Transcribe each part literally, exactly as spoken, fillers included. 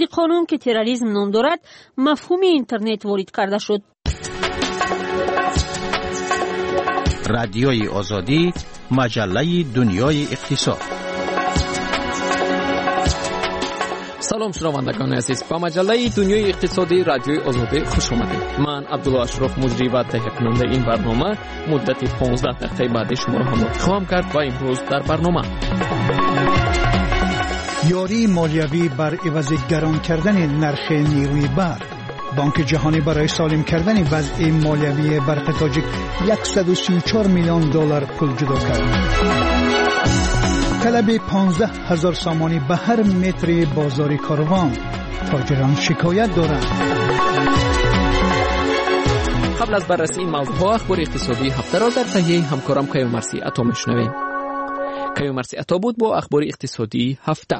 این قانون که تروریسم نام دارد مفهوم اینترنت وارد کرده شد. رادیوی آزادی، مجله دنیای اقتصاد. سلام شنوندگان عزیز، با مجله دنیای اقتصادی رادیوی آزادی خوش آمدید. من عبدالله اشرف مجری و تهیه کننده این برنامه مدت پانزده دقیقه بعد شما را همراه خواهم کرد و امروز در برنامه یاری مالیوی بر عوض گران کردن نرخ نیروی برق. بانک جهانی برای سالم کردن وضع مالیوی برق تاجیک صد و سی و چهار میلیون دلار پول جدا کرد. طلب پانزده هزار سامانی به هر متر بازار کاروان. تاجران شکایت دارند. قبل از بررسی این موضوع ها اخبار اقتصادی هفته را در تهیه همکارم کیومرثی عطا میشنویم. کیومرثی عطا بود با اخبار اقتصادی هفته.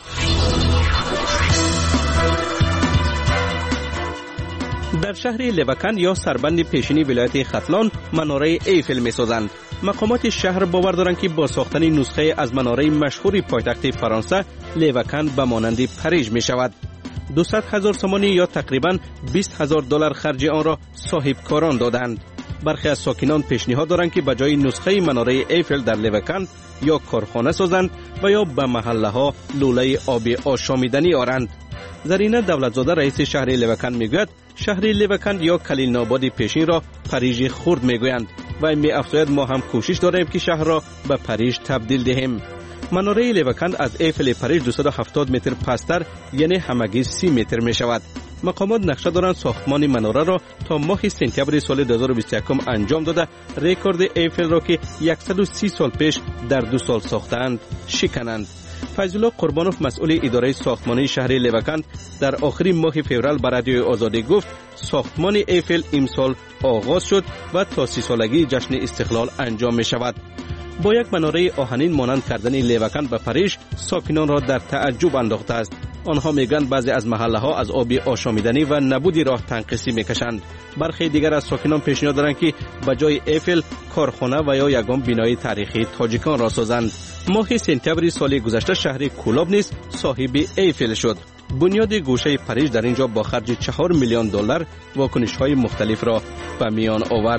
در شهر لوکان یا سربند پیشینی ولایت ختلان مناره ایفل می‌سازند. مقامات شهر باور دارند که با ساختن نسخه از مناره مشهور پایتخت فرانسه، لوکان به مانند پاریژ می‌شود. دویست هزار سامانی یا تقریباً بیست هزار دلار خرج آن را صاحب کاران دادند. برخی از ساکنان پیشنهاد دارند که به جای نسخه مناره ایفل در لوکان یا کارخانه سازند و یا به محله ها لوله آب آشامیدنی آورند. زرینه دولتزاده رئیس شهر لوکان میگوید شهر لوکان یا کلیل آباد پیشین را پاریژ خرد میگویند و می افزاید ما هم کوشش داریم که شهر را به پاریژ تبدیل دهیم. مناره لوکان از ایفل پاریژ دویست و هفتاد متر پستر یعنی همگی سی متر می شود. مقامات نقشه دارند ساختمان مناره را تا ماه سپتامبر سال دو هزار و بیست و یک انجام داده رکورد ایفل را که صد و سی سال پیش در دو سال ساختند شکنند. فیض‌الله قربانوف مسئول اداره ساختمانی شهر لوکان در آخر ماه فوریه به رادیوی آزادی گفت ساختمان ایفل امسال آغاز شد و تا سی سالگی جشن استقلال انجام می شود. با یک مناره آهنین مانند کردن لوکان به پاریژ ساکنان را در تعجب انداخته است. آنها میگن بعضی از محله ها از آب آشامیدنی و نبود راه تنقیسی میکشند. برخی دیگر از ساکنان پیشنهاد دارند که به جای ایفل کارخانه و یا یگان بنای تاریخی تاجیکان را سازند. ماه سپتامبر سال گذشته شهر کولاب نیز صاحب ایفل شد. بنیاد گوشه پاریژ در اینجا با خرج چهار میلیون دلار واکنش های مختلف را به میان آورد.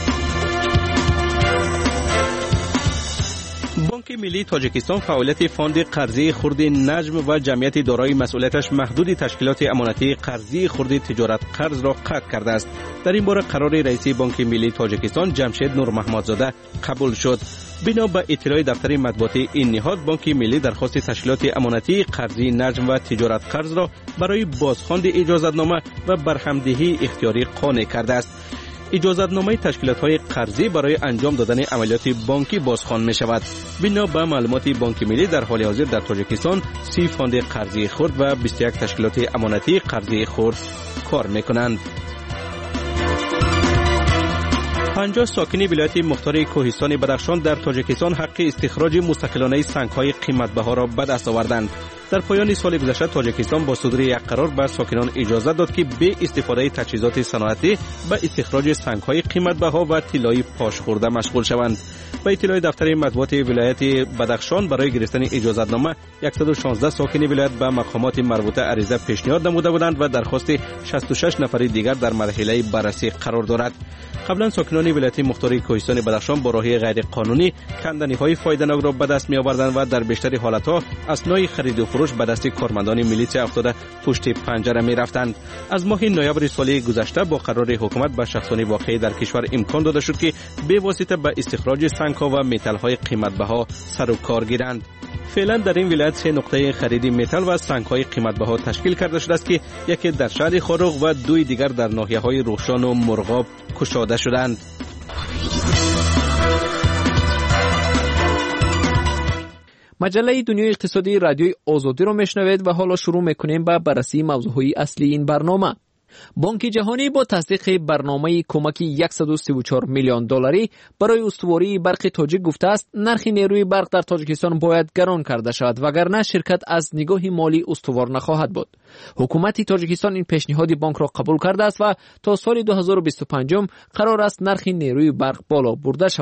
بانک ملی تاجیکستان فعالیت فاند قرضی خرد نجم و جمعیت دارای مسئولیتش محدود تشکیلات امانتی قرضی خرد تجارت قرض را قطع کرده است. در این باره قرار رئیس بانک ملی تاجیکستان جمشید نور محمدزاده قبول شد. بنا به اطلاع دفتر مطبوعاتی این نهاد بانک ملی درخواست تشکیلات امانتی قرضی نجم و تجارت قرض را برای بازخواند اجازتنامه و برهمدهی اختیاری قانع کرده است. اجازتنامه تشکیلات‌های قرضی برای انجام دادن عملیات بانکی بازخوان می شود. بنا به معلومات بانک ملی در حال حاضر در تاجیکستان سی فاند قرضی خرد و بیست و یک تشکیلات امانتی قرضی خرد کار می کنند. پنجاه ساکنی ولایت مختار کوهستان بدخشان در تاجیکستان حق استخراج مستقلانه سنگ‌های قیمت‌بها را به دست آوردند. در پایان سال گذشته تاجیکستان با صدور یک قرار به ساکنان اجازه داد که به استفاده تجهیزات صنعتی به استخراج سنگ‌های قیمت‌بها و طلای پاش خورده مشغول شوند. به اطلاع دفتر مطبوعات ولایت بدخشان برای گرفتن اجازتنامه صد و شانزده ساکن ولایت به مقامات مربوطه عریضه پیشنهاد نموده بودند و درخواست شصت و شش نفر دیگر در مرحله بررسی قرار دارد. قبلا ساکنان ولایت مختار کوهستان بدخشان با راه غیر قانونی کندنی‌های فایده‌ناک را به دست می‌آوردند و در بیشتر حالت‌ها اسنای خرید و فروش به دست کارمندان میلیشیا افتاده پشت پنجره می‌رفتند. از ماه نوامبر سال گذشته با قرار حکومت به شخصان واقعی در کشور امکان داده شد که به واسطه به استخراج سنگ‌ها و متال‌های قیمت‌بها سر و کار گیرند. فعلا در این ولایت سه نقطه خرید متال و سنگ‌های قیمت‌بها تشکیل کرده شده است که یکی در شهر خاروق و دوی دیگر در ناحیه‌های روشان و مرغاب کشاده شدند. مجله دنیای اقتصادی رادیوی آزادی رو میشنوید و حالا شروع میکنیم با بررسی موضوعهای اصلی این برنامه. بانک جهانی با تصدیق برنامه کمکی صد و سی و چهار میلیون دلاری برای استواری برق تاجیک گفته است نرخ نیروی برق در تاجیکستان باید گران کرده شود وگرنه شرکت از نگاه مالی استوار نخواهد بود. حکومت تاجیکستان این پیشنهاد بانک را قبول کرده است و تا سال دو هزار و بیست و پنج قرار است نرخ نیروی برق بالا برده شود.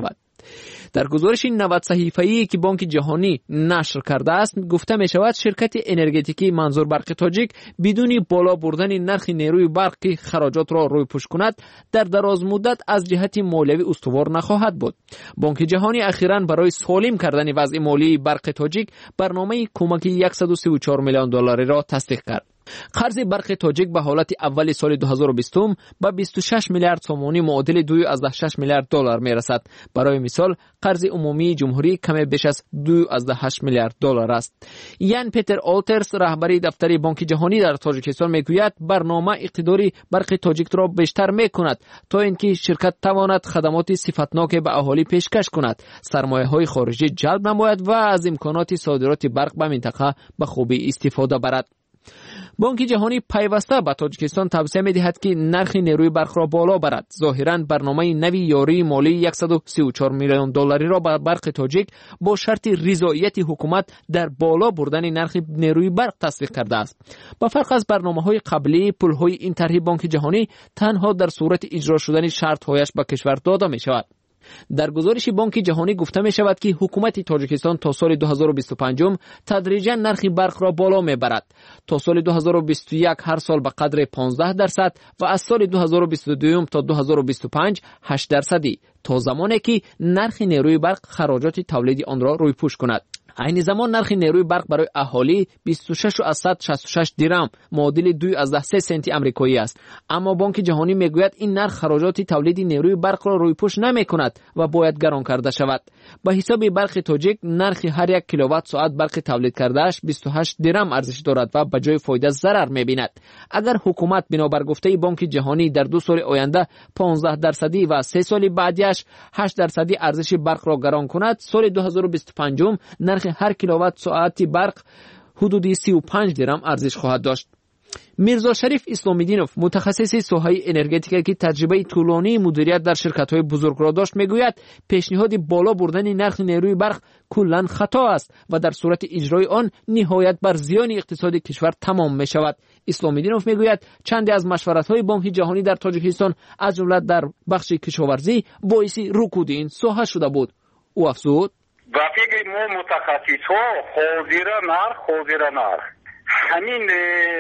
در گزارش نود صحیفه‌ای که بانک جهانی نشر کرده است گفته می شود شرکت انرژتیکی منظور برق تاجیک بدون بالا بردن نرخ نیروی برق که خراجات را روی پوش کند در دراز مدت از جهت مالیوی استوار نخواهد بود. بانک جهانی اخیراً برای سالم کردن وضع مالی برق تاجیک برنامه کمکی صد و سی و چهار میلیون دلاری را تصدیق کرد. قرض برق تاجیک به حالت اول سال دو هزار و بیست به بیست و شش میلیارد سومانی معادل دو ممیز شش میلیارد دلار می رسد. برای مثال قرض عمومی جمهوری کم بیش از دو ممیز هشت میلیارد دلار است. یان پیتر آلترز رهبری دفتر بانک جهانی در تاجیکستان میگوید برنامه اقتداری برق تاجیک را بیشتر میکند تا اینکه شرکت تواند خدمات صفتناک به اهالی پیشکش کند، سرمایه‌های خارجی جلب نماید و از امکانات صادرات برق به منطقه به خوبی استفاده برد. بانک جهانی پیوسته به تاجیکستان توصیه می‌دهد که نرخ نیروی برق را بالا برد. ظاهراً برنامه نوی یاری مالی صد و سی و چهار میلیون دلاری را به برق تاجیک با شرط رضایت حکومت در بالا بردن نرخ نیروی برق تصویب کرده است. با فرق از برنامه‌های قبلی، پول‌های این طرح بانک جهانی تنها در صورت اجرا شدن شرط‌هایش به کشور داده می‌شود. در گزارش بانک جهانی گفته می شود که حکومت تاجیکستان تا سال دو هزار و بیست و پنج تدریجا نرخ برق را بالا می برد. تا سال دو هزار و بیست و یک هر سال به قدر پانزده درصد و از سال دو هزار و بیست و دو تا دو هزار و بیست و پنج هشت درصدی، تا زمانی که نرخ نیروی برق خراجات تولید آن را روی پوش کند. عین زمان نرخ نیروی برق برای اهالی بیست و شش و صد و شصت و شش درم معادل دو ممیز سه سنتی آمریکایی است. اما بانک جهانی میگوید این نرخ خراجات تولید نیروی برق را روی پوش نمی کند و باید گران کرده شود. با حساب برق تاجیک نرخ هر یک کیلووات ساعت برق تولید کردهش بیست و هشت درم ارزش دارد و به جای فایده ضرر می‌بیند. اگر حکومت بنابر گفته بانک جهانی در دو سال آینده پانزده درصدی و سه سال بعدیش هشت درصدی ارزش برق را گران کند، سال دو هزار و بیست و پنج نرخ هر کیلووات ساعت برق حدود سی و پنج درم ارزش خواهد داشت. میرزا شریف اسلامیدینوف متخصص ساحه انرژتیک که تجربه طولانی مدیریت در شرکت‌های بزرگ را داشت میگوید پیشنهاد بالا بردن نرخ نیروی برق کلاً خطا است و در صورت اجرای آن نهایت بر زیان اقتصادی کشور تمام می شود. اسلامیدینوف میگوید چندی از مشورت‌های بانک جهانی در تاجیکستان از جمله در بخش کشاورزی باعث رکود این ساحه شده بود. او افزود: و فکر ما متخصص‌ها حاضر نرخ حاضر نرخ همین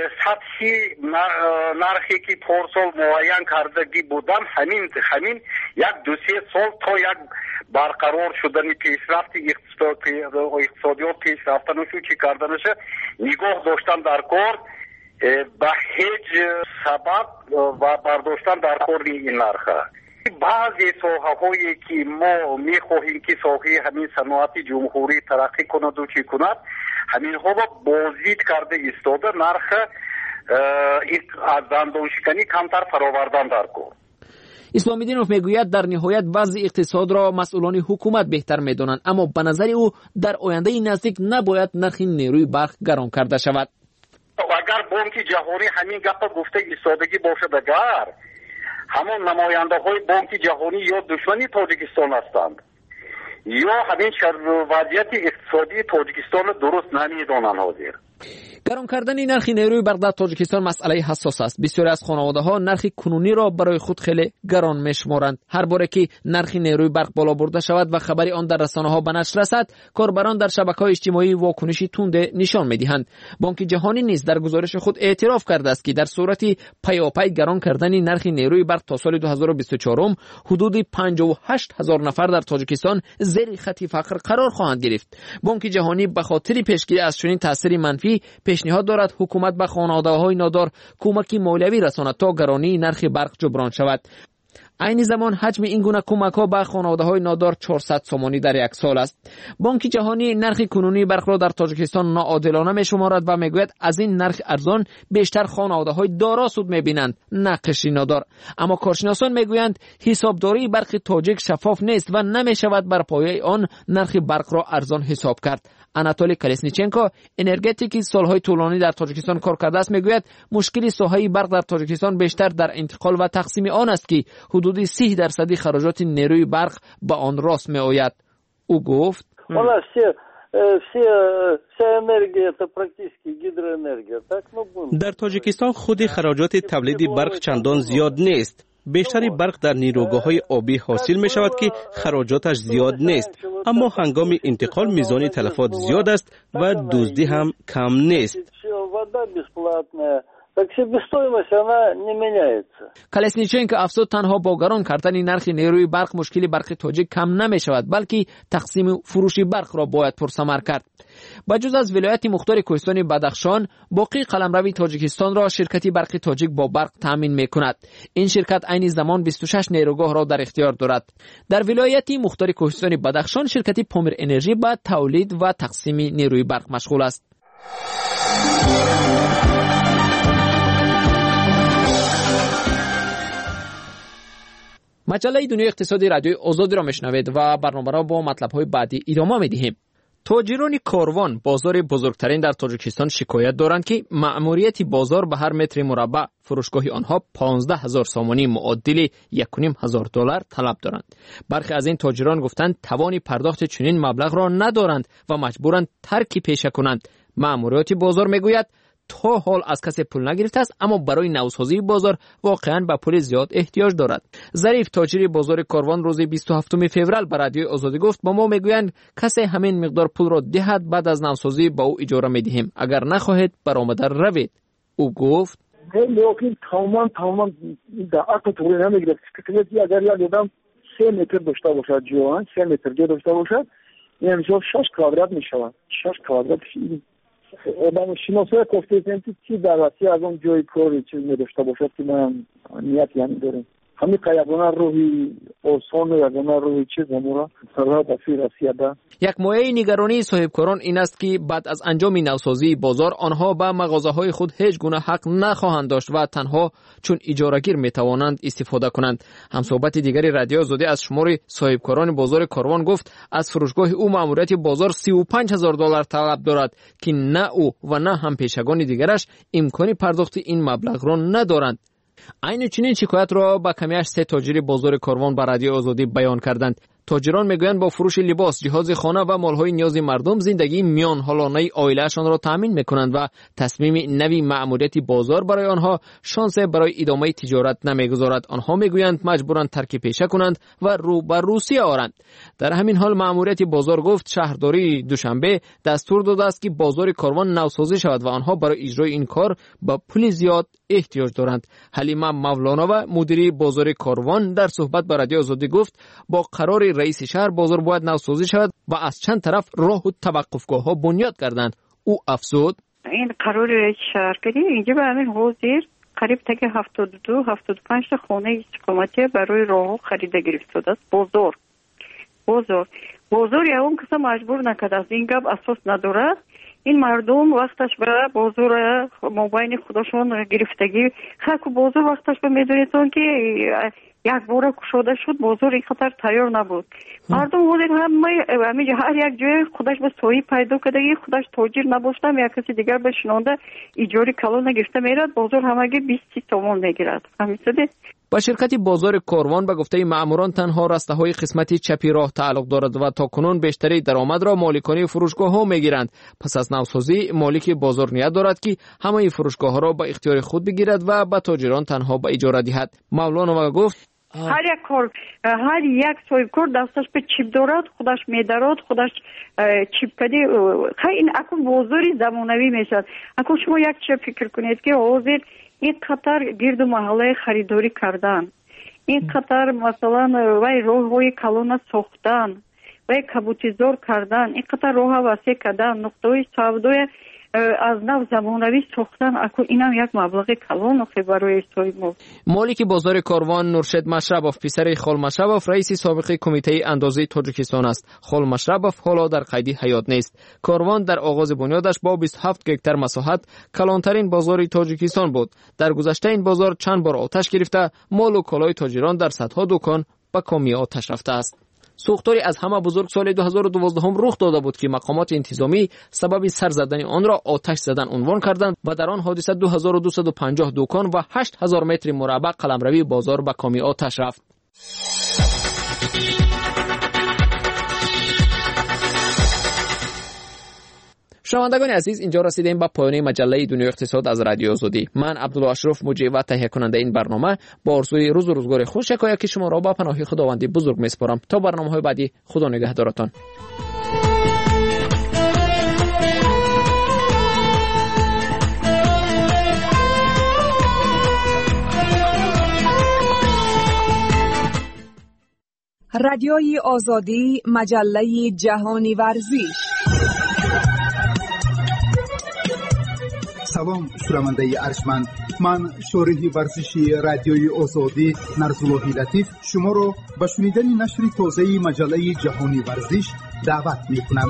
سطحی نرخی که پارسال معین کردگی بودن همین همین یک دو سه سال تا یک برقرار شدن پیشرفت اقتصادیات پیشرفتنشو چی کردنشه نگاه داشتن در کار به هیچ سبب و برداشتن در کار این نرخه. بعضی ساحه‌هایی که ما می‌خواهیم که ساحه همین صنعت جمهوری ترقی کند و چی کند همین ها با بازدید کرده ایستاده نرخ از دندانشکنی کمتر فراوردن در کار. اسلامیدینوف میگوید در نهایت وضع اقتصاد را مسئولان حکومت بهتر میدانند، اما به نظر او در آینده نزدیک نباید نرخ نیروی برق گران کرده شود. اگر بانک جهانی همین گپ گفته ایستادگی باشد، اگر همون نماینده های بانک جهانی یا دشمنی تاجیکستان هستند یا همین وضعیت اقتصادی تاجیکستان درست نمیدانند. حاضر گران کردن نرخ نیروی برق در تاجیکستان مسئله حساس است. بسیاری از خانواده‌ها نرخ کنونی را برای خود خیلی گران می‌شمارند. هر باره که نرخ نیروی برق بالا برده شود و خبری آن در رسانه‌ها به نشر رسد، کاربران در شبکه‌های اجتماعی واکنشی تند نشان می‌دهند. بانک جهانی نیز در گزارش خود اعتراف کرده است که در صورت پیاپی گران کردن نرخ نیروی برق تا سال دو هزار و بیست و چهار حدود پنجاه و هشت هزار نفر در تاجیکستان زیر خط فقر قرار خواهند گرفت. بانک جهانی به خاطر پیشگیری از چنین تاثیر منفی پیشنهاد دارد حکومت به خانواده‌های نادار کمکی مالیوی رساند تا گرانی نرخ برق جبران شود. عین زمان حجم این گونه کمک‌ها به خانواده‌های نادار چهارصد سومانی در یک سال است. بانک جهانی نرخ کنونی برق را در تاجیکستان ناعادلانه می‌شمارد و میگوید از این نرخ ارزان بیشتر خانواده‌های دارا سود می‌بینند، نه قشری نادار. اما کارشناسان میگویند حسابداری برق تاجیک شفاف نیست و نمی‌شود بر پایه آن نرخ برق را ارزان حساب کرد. آناتولی کلسنیچنکو انرژتیکی سالهای طولانی در تاجیکستان کار کرده است میگوید مشکل ساحه برق در تاجیکستان بیشتر در انتقال و تقسیم آن است که حدود سی درصدی خراجات نیروی برق به آن راست می آید. او گفت در تاجیکستان خود خراجات تولید برق چندان زیاد نیست. بیشتری برق در نیروگاه‌های آبی حاصل می شود که خراجاتش زیاد نیست، اما هنگام انتقال میزان تلفات زیاد است و دزدی هم کم نیست. کالسنیچنکو افزود تنها با گران کردن نرخ نیروی برق مشکل برق تاجیک کم نمی شود، بلکه تقسیم فروشی برق را باید پرثمر کرد. بجز از ولایت مختار کوهستان بدخشان، باقی قلمرو تاجیکستان را شرکتی برق تاجیک با برق تامین می کند. این شرکت عین زمان بیست و شش نیروگاه را در اختیار دارد. در ولایت مختار کوهستان بدخشان شرکتی پامیر انرژی با تولید و تقسیم نیروی برق مشغول است. مجله دنیای اقتصادی رادیوی آزادی را میشنوید و برنامه را با مطلب‌های بعدی ادامه می‌دهیم. تاجران کاروان بازار بزرگترین در تاجیکستان شکایت دارند که مأموریت بازار به هر متر مربع فروشگاه آنها پانزده هزار سامانی معادل یک و نیم هزار دلار طلب دارند. برخی از این تاجران گفتند توان پرداخت چنین مبلغ را ندارند و مجبورند ترک پیشه کنند. مأموریت بازار میگوید تا حال از کسی پول نگرفته است، اما برای نوسازی بازار واقعا به پول زیاد احتیاج دارد. ظریف تاجر بازار کاروان روز بیست و هفتم فوریه به رادیوی آزادی گفت با ما میگویند کسی همین مقدار پول را دهد بعد از نوسازی با او اجاره میدهیم، اگر نخواهید برآمده روید. او گفت لیکن تمام تمام در عقل طوری نمیگرفت که اگر یا دیدم سه متر داشته باشد جوان سه متر جا داشته باشد این امضا شش کوادرات میشود. شش کوادرات آدم شناسای گفته چی دعوتی از اون جای کاری چیز نداشته باشد که من نیت یعنی دارم همین که یگانه روحی آسان و یگانه روحی چیز همورا سرها بسیر رسیده. یک مایه نگرانی صاحبکاران این است که بعد از انجام نوسازی بازار آنها به مغازه های خود هیچ گونه حق نخواهند داشت و تنها چون اجارهگیر می توانند استفاده کنند. همصحبت دیگری رادیو آزادی از شمار صاحبکاران بازار کاروان گفت از فروشگاه او مأموریت بازار سی و پنج هزار دلار طلب دارد که نه او و نه هم پیشگان دیگرش امکان پرداخت این مبلغ را ندارند. این چنین شکایت را با کمیش سه تاجر بازار کاروان به رادیو آزادی بیان کردند. تاجران میگویند با فروش لباس، جهاز خانه و مالهای نیاز مردم زندگی میان حالانه عائله‌شان را تامین میکنند و تصمیم نوی مأموریت بازار برای آنها شانس برای ادامه تجارت نمیگذارد. آنها میگویند مجبورند ترک پیشه کنند و رو بر روسیه آرند. در همین حال مأموریت بازار گفت شهرداری دوشنبه دستور داده است که بازار کاروان نوسازی شود و آنها برای اجرای این کار با پول زیاد احتیاج دارند. حلیمه مولانا و مدیر بازار کاروان در صحبت با رادیو آزادی گفت با قرار رئیس شهر بازار باید نوسازی شود و از چند طرف راه و توقفگاه ها بنیاد کردند. او افزود این قرار رئیس شهر کردی اینجا به همین حاضر قریب تا هفتاد و دو هفتاد و پنج تا خانه استقامتی برای راه خریده گرفته است. بازار بازار بازار یا اون کسا مجبور نکرده است، این گپ اساس نداره. این مردم وقتش به بازار مابین خودشون گرفتگی خاک بازار وقتش به میدونیتون که یک بار کشاده شد، بازار این خطر تیار نبود. مردم بودن همه همه هر یک جای خودش به سوی پیدا کرده، خودش تاجر نباشتم یا کسی دیگر به شنونده ایجاری کلان نگرفته میرد، بازار همگی بیست تومان میگیرد. همینطوری با شرکت بازار کاروان به گفته مأموران تنها رسته های قسمت چپی راه تعلق دارد و تا کنون بیشتری درآمد را مالکان فروشگاه ها میگیرند. پس از نوسازی مالک بازار نیت دارد که همه فروشگاه ها را به اختیار خود بگیرد و به تاجران تنها به اجاره دهد. مولانا گفت هر یک کار هر یک صاحبکار دستش به چیپ دارد، خودش میدارد، خودش چیپ کردی. خیلی این اکو بازاری زمانوی میشد. اکو شما یک چه فکر کنید که حاضر این قطر گرد و محله خریداری کردن، این قطر مثلا وای راه های کلان ساختن، وای کبوتیزار کردن، این قطر راه وسیع کردن، نقطه های سودای از نو زمانوی ساختن، اکو اینم یک مبلغ کلان اخی برای صاحب. مالک بازار کاروان نورشد مشرباف پسر خال مشرباف رئیس سابق کمیته اندازه تاجیکستان است. خال مشرباف حالا در قید حیات نیست. کاروان در آغاز بنیادش با بیست و هفت هکتار مساحت کلانترین بازار تاجیکستان بود. در گذشته این بازار چند بار آتش گرفته، مال و کالای تاجران در صدها دکان به کامی آتش رفته است. سوختاری از همه بزرگ سال دو هزار و دوازده رخ داده بود که مقامات انتظامی سبب سر زدن آن را آتش زدن عنوان کردند و در آن حادثه دو هزار و دویست و پنجاه دکان و هشت هزار متر مربع قلمروی بازار به کامی آتش رفت. شنوندگان عزیز، اینجا رسیدیم به پایان مجله دنیای اقتصاد از رادیو آزادی. من عبدالله اشرف مجری و تهیه کننده این برنامه با آرزوی روز و روزگار خوش شکایت که شما را با پناه خداوند بزرگ میسپارم. تا برنامه‌های بعدی، خدا نگهدارتان. رادیوی آزادی، مجله جهانی ورزش. سلام شنونده ارجمند، من شارح ورزشی رادیوی آزادی نرزالله لطیف شما را به شنیدن نشر تازه مجله جهانی ورزش دعوت می‌کنم.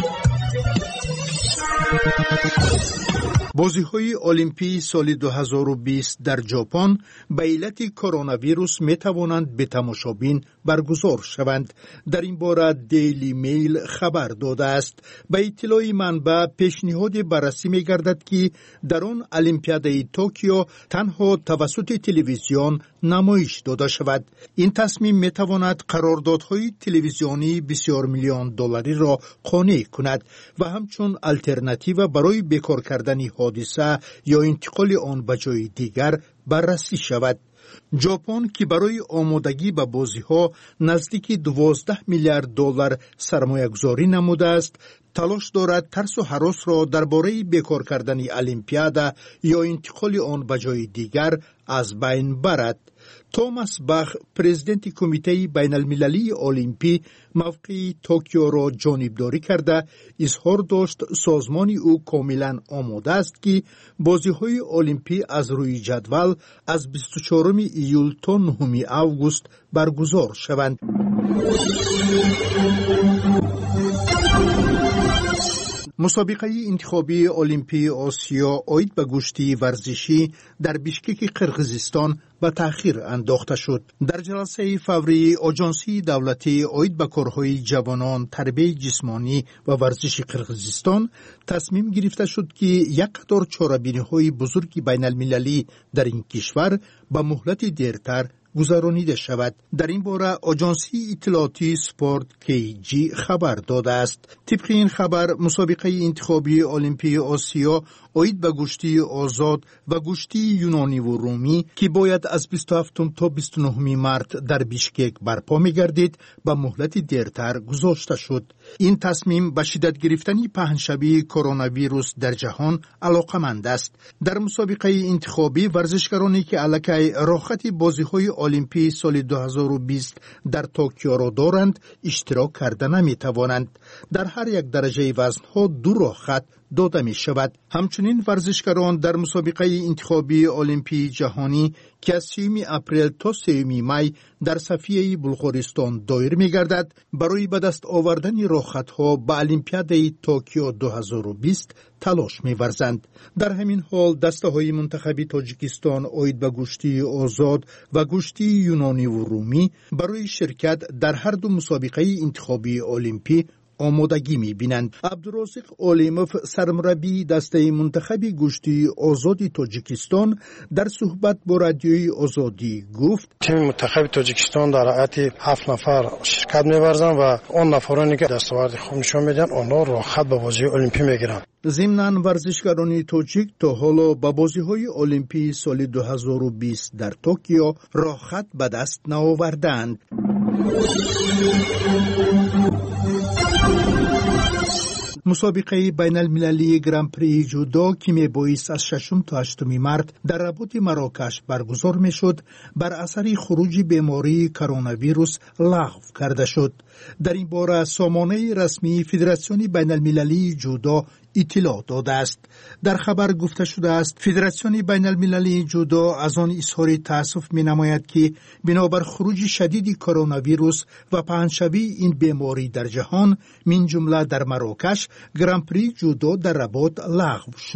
بازی‌های المپی سال دو هزار و بیست در ژاپن به علت کرونا ویروس می‌توانند به تماشابین برگزار شوند. در این باره دیلی میل خبر داده است. به اطلاع منبع پیشنهاد بررسی می‌گردد که در آن المپیادای توکیو تنها توسط تلویزیون نمایش داده شود. این تصمیم می‌تواند قراردادهای تلویزیونی بسیار میلیون دلاری را قانع کند و همچون آلترناتیو برای بیکار کردن حادثه یا انتقال آن به جای دیگر بررسی شود. ژاپن که برای آمادگی به بازی‌ها نزدیک دوازده میلیارد دلار سرمایه‌گذاری نموده است، تلاش دارد ترس و هراس را درباره بیکار کردن المپیادا یا انتقال آن به جای دیگر از بین برد. توماس باخ، پرزیدنت کمیته بین المللی المپی، موقع توکیو را جانبداری کرده اظهار داشت سازمان او کاملا آماده است که بازی‌های المپی از روی جدول از بیست و چهارم ایول تا نهم آگوست برگزار شوند. مسابقه انتخابی المپی آسیا عاید به گشتی ورزشی در بیشکک قرقیزستان به تأخیر انداخته شد. در جلسه فوری آژانسی دولتی عاید به کارهای جوانان، تربیت جسمانی و ورزش قرقیزستان تصمیم گرفته شد که یک قطار چاره‌بینی‌های بزرگ بین المللی در این کشور به مهلت دیرتر گذرانیده شود. در این باره آژانسی اطلاعاتی سپورت کی جی خبر داده است. طبق این خبر مسابقه انتخابی المپی آسیا عاید به گشتی آزاد و گشتی یونانی و رومی که باید از بیست و هفتم تا بیست و نهم مارس در بیشکک برپا می‌گردید به مهلت دیرتر گذاشته شد. این تصمیم به شدت گرفتن پهنشبی کرونا ویروس در جهان علاقمند است. در مسابقه انتخابی ورزشکارانی که علاقه راحت بازی‌های المپی سال دو هزار و بیست در توکیو را دارند اشتراک کرده نمی توانند. در هر یک درجه وزن‌ها دو راحت داده می شود. همچنین ورزشکاران در مسابقه انتخابی المپی جهانی که از سوم اپریل تا سوم می در صفیه بلغارستان دایر می گردد برای به دست آوردن راحت‌ها به المپیادای توکیو دو هزار و بیست تلاش می ورزند. در همین حال دسته های منتخبی تاجیکستان عاید به گشتی آزاد و گشتی یونانی و رومی برای شرکت در هر دو مسابقه انتخابی المپی آمادگی می‌بینند. عبدالرازق علیموف سرمربی دسته منتخبی گشتی آزادی تاجیکستان در صحبت با رادیوی آزادی گفت تیم منتخب تاجیکستان در هیئت هفت نفر شرکت می‌ورزند و اون نفرانی که دستاورد خوب نشون میدن آنها راحت به بازی المپی میگیرند. ضمناً ورزشکاران تاجیک تا حالا به بازی‌های المپی سال دو هزار و بیست در توکیو راحت به دست نآوردند. مسابقه بین المللی گران پری جودو که می بایست از ششم تا هشتم مارس در رباط مراکش برگزار می شد بر اثر خروج بیماری کرونا ویروس لغو کرده شد. در این باره سامانه رسمی فدراسیون بین المللی جودو اطلاع داده است. در خبر گفته شده است فدراسیون بین المللی جودو از آن اظهار تأسف می نماید که بنابر خروج شدید کرونا ویروس و پهنشوی این بیماری در جهان من جمله در مراکش گران پری جودو در رباط لغو شد.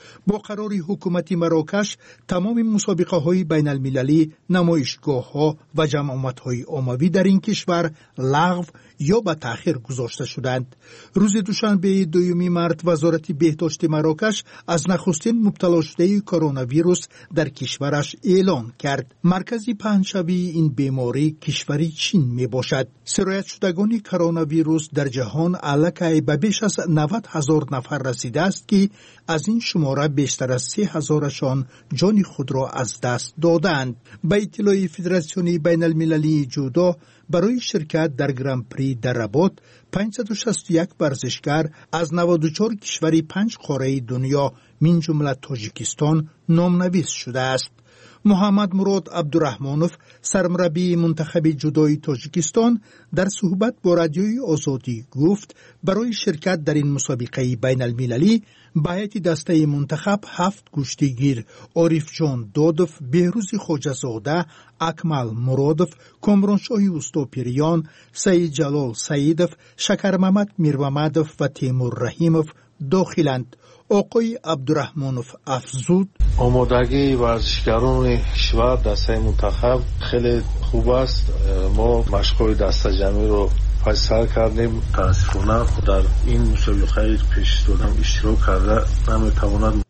با قرار حکومت مراکش تمام مسابقه های بین المللی، نمایشگاه ها و جمعیت های عمومی در این کشور لغو یا به تأخیر گذاشته شدند. روز دوشنبه دوم مارس وزارت بهداشت مراکش از نخستین مبتلا شده کرونا ویروس در کشورش اعلان کرد. مرکزی پنجشنبه این بیماری کشوری چین می باشد. سرایت شدگان کرونا ویروس در جهان الکی به بیش از نود هزار نفر رسیده است که از این شماره بیشتر از سه هزارشان جان خود را از دست دادند. به اطلاع فدراسیون بین المللی جودو برای شرکت در گرند پری در رباط پانصد و شصت و یک ورزشکار از نود و چهار کشوری پنج قاره دنیا من جمله تاجیکستان نامنویس شده است. محمد مراد عبدالرحمانوف سرمربی منتخب جودوی تاجیکستان در صحبت با رادیوی آزادی گفت برای شرکت در این مسابقه بین المللی به هیئت دسته منتخب هفت کشتیگیر عارف جان دادوف، بهروز خواجه‌زاده، اکمل مرادوف، کامرانشاه اوستاپیریان، سید جلال سیدوف، شکر محمد میرمحمدوف و تیمور رحیموف داخلند. آقای عبدالرحمانوف افزود: آمادگی ورزشکاران کشور دسته منتخب خیلی خوب است. ما مشق‌های دسته جمعی رو فیصل کردیم. متاسفانه در این مسابقه پیش دادم اشتراک کرده نمیتواند.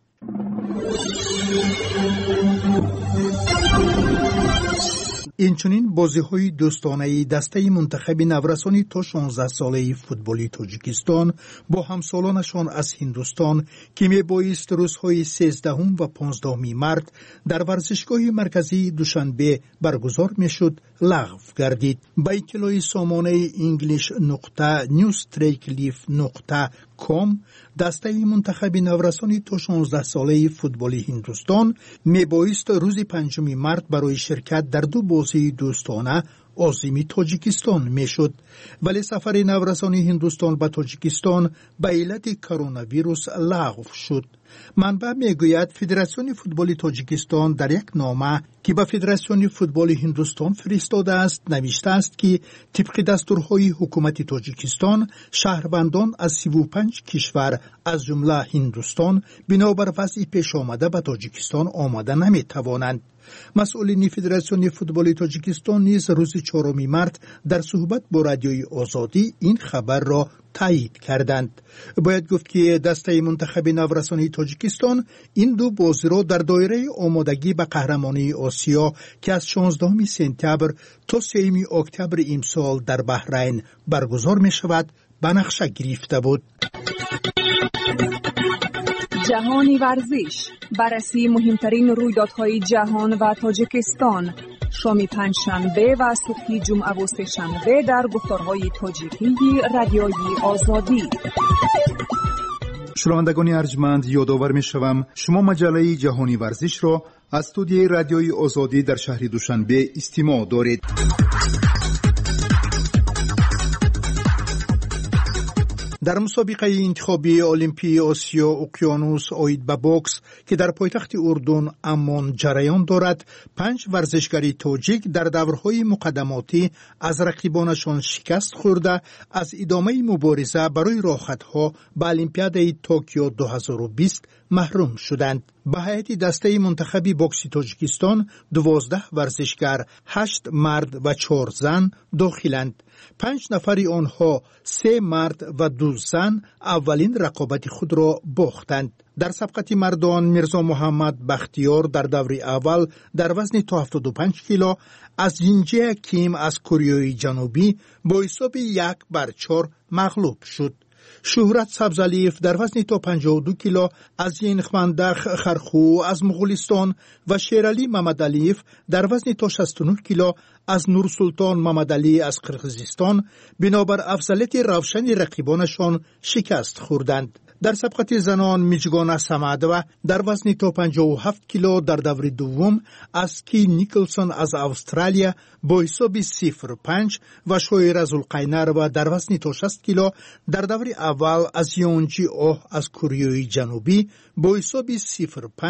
اینچنین بازی‌های دوستانه دسته منتخب نورسانی تا شانزده ساله فوتبالی تاجیکستان با همسالانشان از هندوستان که میبایست روزهای سیزدهم و پانزدهم مارس در ورزشگاه مرکزی دوشنبه برگزار میشد لغو گردید. به اطلاع سامانه انگلیش نقطه نیوزتریکلیف نقطه کام دسته منتخب نورسانی تا شانزده ساله فوتبالی هندوستان میبایست روز پنجم مارس برای شرکت در دو بازی دوستانه عازم تاجیکستان میشد، ولی سفر نورسانی هندوستان به تاجیکستان به علت کرونا ویروس لغو شد. منبع میگوید فدراسیون فوتبال تاجیکستان در یک نامه که به فدراسیون فوتبال هندوستان فرستاده است نوشته است که طبق دستورهای حکومت تاجیکستان شهروندان از سی و پنج کشور از جمله هندوستان بنابر وضع پیش آمده به تاجیکستان آمده نمیتوانند. مسئولین فدراسیون فوتبال تاجیکستان نیز روز چهارم مارس در صحبت با رادیوی آزادی این خبر را تایید کردند. باید گفت که دسته منتخب نورسانی تاجیکستان این دو بازی را در دایره آمادگی به قهرمانی آسیا که از شانزدهم سپتامبر تا سوم اکتبر امسال در بحرین برگزار می شود به نقشه گرفته بود. جهانی ورزش، بررسی مهمترین رویدادهای جهان و تاجیکستان، شام پنجشنبه و صبح جمعه و سه‌شنبه در گفتارهای تاجیکی رادیوی آزادی. شنوندگان ارجمند، یادآور می‌شوم شما مجله جهانی ورزش را از استودیوی رادیوی آزادی در شهر دوشنبه استماع دارید. در مسابقه انتخابی المپی آسیا اقیانوس آید به بوکس که در پایتخت اردن عمان جریان دارد، پنج ورزشکار تاجیک در دورهای مقدماتی از رقیبانشان شکست خورده از ادامه مبارزه برای راحت‌ها به المپیاد توکیو دو هزار و بیست محروم شدند. به هیئت دسته منتخب بوکس تاجیکستان دوازده ورزشکار، هشت مرد و چهار زن داخلند. پنج نفر آنها، سه مرد و دو زن، اولین رقابت خود را باختند. در سبقت مردان میرزا محمد بختیار در دور اول در وزن تا هفتاد و پنج کیلو از جینجه کیم از کره جنوبی با حساب یک بر چهار مغلوب شد. شهرت سبزعلیف در وزن تا پنجاه و دو کیلو از ینخمندخ خرخو از مغولستان و شیرعلی محمدعلیف در وزن تا شصت و نه کیلو از نورسلطان محمدعلی از قرقیزستان بنابر افضلیت روشن رقیبانشان شکست خوردند. در سبقت زنان میجگانا سمعدوه در وزن تا پنجاه و هفت کیلو در دور دوم از کی نیکلسون از استرالیا با حساب صفر پنج و شویر زلقینر و در وزن تا شصت کیلو در دور اول از یونجی اوه از کره جنوبی با حساب صفر پنج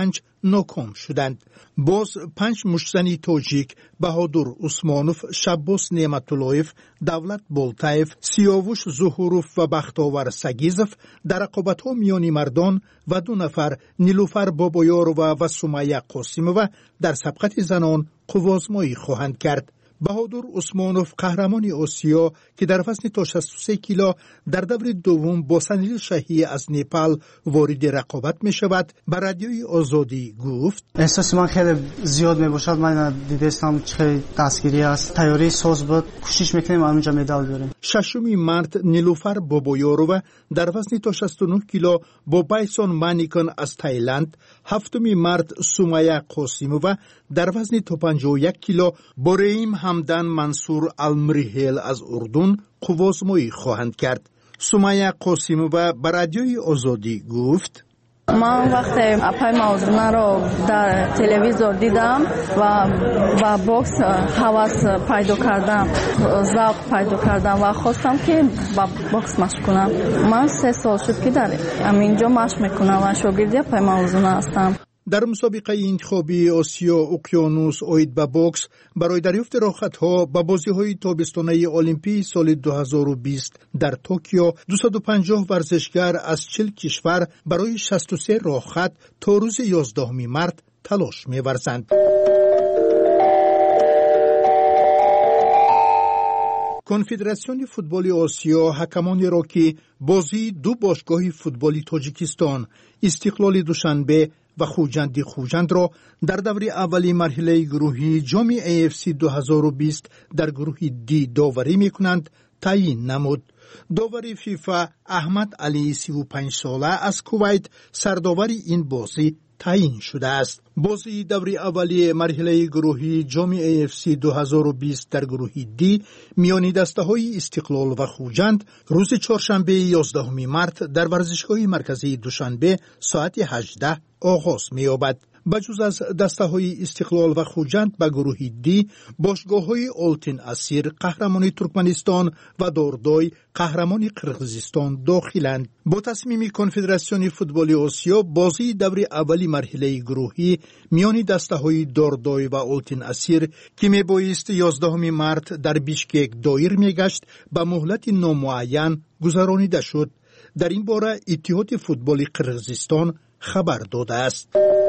ناکام شدند. باز پنج مشتزنی تاجیک بهادر عثمانوف، شباس نعمتاللهیف، دولت بولتایف، سیاوش ظهوروف و بختاور سگیزف در رقابت‌ها میان مردان و دو نفر نیلوفر بابایارова و سمیه قاسمova در سبقت زنان قوازمایی خواهند کرد. بهادر عثمانوف قهرمان آسیا که در وزن تا شصت و سه کیلو در دور دوم با سنیل شاهی از نپال وارد رقابت می شود به رادیوی آزادی گفت احساس من خیلی زیاد می باشد. من دیدستم چه دستگیری است. تیاری ساز بود. کوشش میکنیم اونجا مدال بیاریم. ششمی مارت نیلوفر بابایارova در وزن تا شصت و نه کیلو با بایسون مانیکن از تایلند، هفتمی مارت سمیه قاسمova در وزن تا پنجاه و یک کیلو با ریم همدان منصور المریحل از اردن قوازمایی خواهند کرد. سمیه قاسمova به رادیوی آزادی گفت من وقتی اپای موضوعنا رو در تلویزیون دیدم و با بوکس هوس پیدا کردم، ذوق پیدا کردم و خواستم که با بوکس مشق کنم. من سه سال شد که در اینجا مشق میکنم و شاگرد اپای موضوعنا هستم. در مسابقه انتخابی آسیا اقیانوس اوید به بوکس برای دریافت راحت‌ها به بازی‌های تابستانه المپی سال دو هزار و بیست در توکیو دویست و پنجاه ورزشگر از چهل کشور برای شصت و سه راحت تا روز یازدهم مارس تلاش می‌ورزند. کنفدراسیون فوتبال آسیا حکمانی را که بازی دو باشگاه فوتبالی تاجیکستان استقلال دوشنبه و خوجند خوجند را در دور اولی مرحله گروهی جام ای اف سی دو هزار و بیست در گروه دی داوری می‌کنند تعیین نمود. داور فیفا احمد علی سی و پنج ساله از کویت سرداور این بازی تعیین شده است. بازی دور اولی مرحله گروهی جام ای اف سی دو هزار و بیست در گروه دی میان دسته‌های استقلال و خوجند روز چهارشنبه یازدهم مارس در ورزشگاه مرکزی دوشنبه ساعت هجده آغاز می‌یابد. بجز از دسته‌های استقلال و خوجند به گروه دی باشگاه‌های آلتین اسیر قهرمان ترکمنستان و دوردوی قهرمان قرقیزستان داخلند. با تصمیم کنفدراسیون فوتبال آسیا بازی دور اولی مرحله گروهی میان دسته‌های دوردوی و آلتین اسیر که میبایست یازدهم مارس در بیشکک دایر میگشت به مهلت نامعین گذرانیده شد. در این باره اتحاد فوتبال قرقیزستان خبر داده است.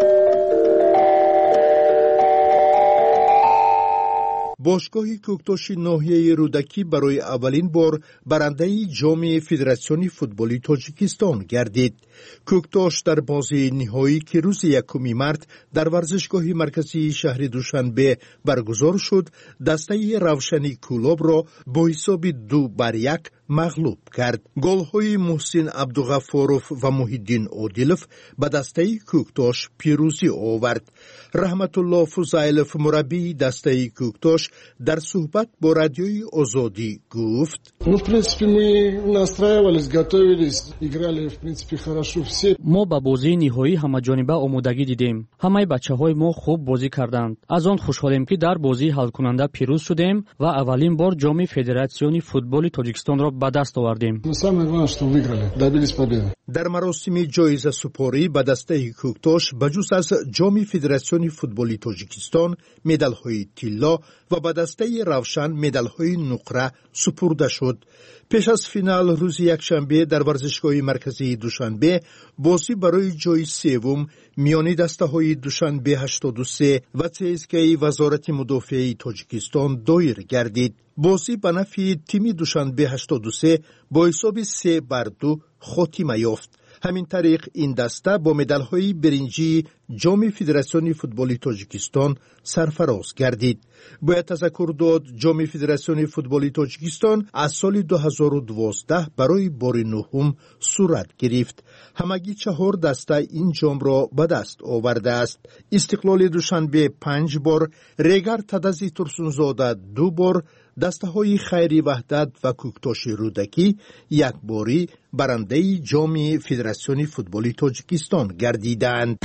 باشگاه کوکتاش ناحیه رودکی برای اولین بار برنده جام فدراسیون فوتبالی تاجیکستان گردید. کوکتاش در بازی نهایی که روز یکم مارس در ورزشگاه مرکزی شهر دوشنبه برگزار شد، دسته روشنی کلوب را با حساب دو بر یک مغلوب کرد. گل‌های محسن عبدالغفاروف و محیدین عادلوف به دسته کوکتاش پیروزی آورد. رحمت الله فضایلوف مربی دسته کوکتاش در صحبت با رادیوی آزادی گفت: Ну, в принципе, мы настраивались, готовились, играли, в принципе, хорошо все. ما با بازی نهایی همه‌جانبه آمادگی دیدیم. همه بچه‌های ما خوب بازی کردند. از آن خوشحالیم که در بازی حل کننده پیروز شدیم و اولین بار جام فدراسیون فوتبال تاجیکستان را به دست آوردیم. Самое главное, что выиграли, добились победы. در مراسم جایزه سپاری به دسته کوکتاش بجز از جام فدراسیون فوتبال تاجیکستان مدال‌های طلا و به دسته روشن مدال‌های نقره سپرده شد. پیش از فینال روز یکشنبه در ورزشگاه مرکزی دوشنبه بازی برای جای سوم میان دسته‌های دوشنبه هشتاد و سه و چسکی وزارت مدافع تاجیکستان دایر گردید. بازی به نفع تیم دوشنبه هشتاد و سه با حساب سه بر دو خاتمه یافت. همین طریق این دسته با مدال‌های برنجی جام فدراسیون فوتبال تاجیکستان سرفراز گردید. باید تذکر داد جام فدراسیون فوتبال تاجیکستان از سال دو هزار و دوازده برای بار نهم صورت گرفت. همگی چهار دسته این جام را به دست آورده است. استقلال دوشنبه پنج بار، ریگر تدزی ترسونزاده دو بار، دسته های خیری وحدت و کوکتاش رودکی یک باری برنده جام فدراسیون فوتبال تاجیکستان گردیدند.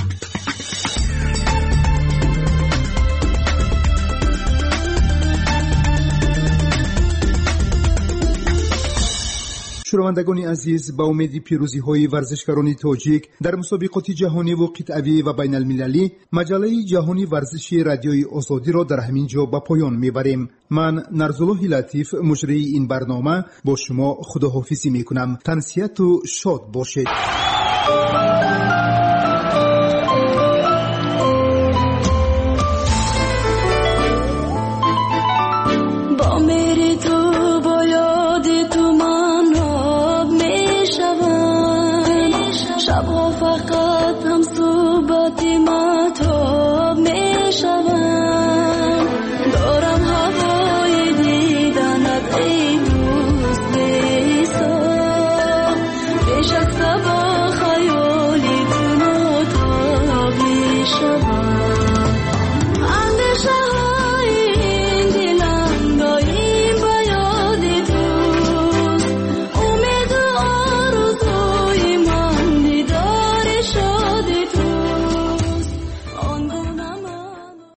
شنوندگان عزیز، با امید پیروزی های ورزشکاران تاجیک در مسابقات جهانی و قطعی و بین المللی، مجله جهانی ورزشی رادیوی آزادی را در همین جا به پایان میبریم. من نرزالله لطیف مجری این برنامه با شما خداحافظی میکنم. تنسیت و شاد باشید.